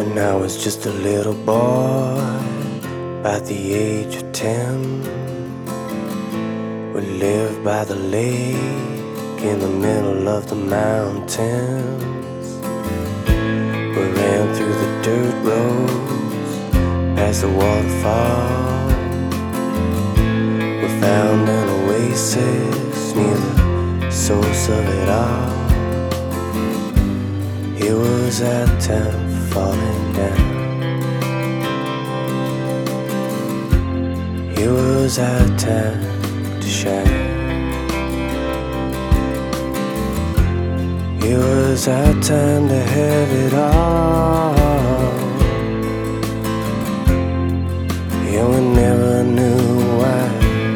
When I was just a little boy, about the age of 10, we lived by the lake in the middle of the mountains. We ran through the dirt roads, past the waterfall. We found an oasis near the source of it all. It was our time falling down. It was our time to shine. It was our time to have it all. Yeah, we never knew why.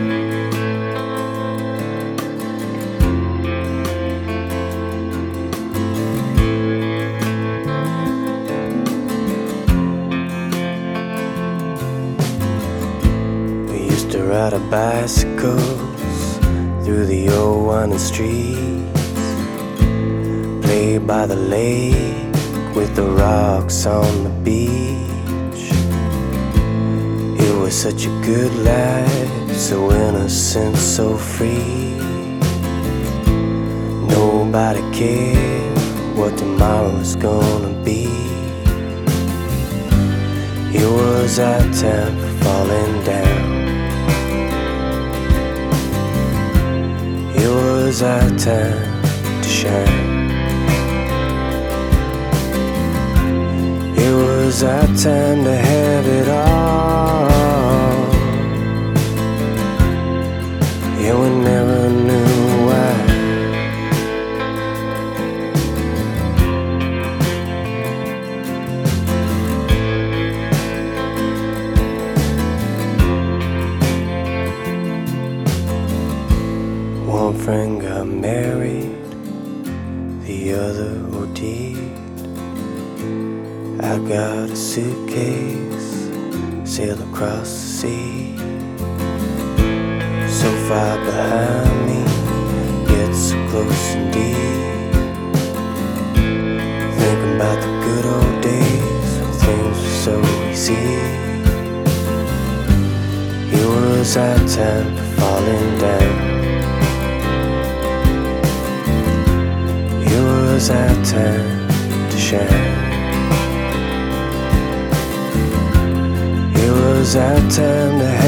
To ride our bicycles through the old winding streets, play by the lake with the rocks on the beach. It was such a good life, so innocent, so free. Nobody cared what tomorrow's gonna be. It was our time for falling down. It was our time to shine. It was our time to have it all. Yeah, we never knew why. One friend got married, the other OD'd. I got a suitcase, sailed across the sea. So far behind me, yet so close indeed. Thinking about the good old days when things were so easy. It was our time for falling down. It was our time to shine. It was our time to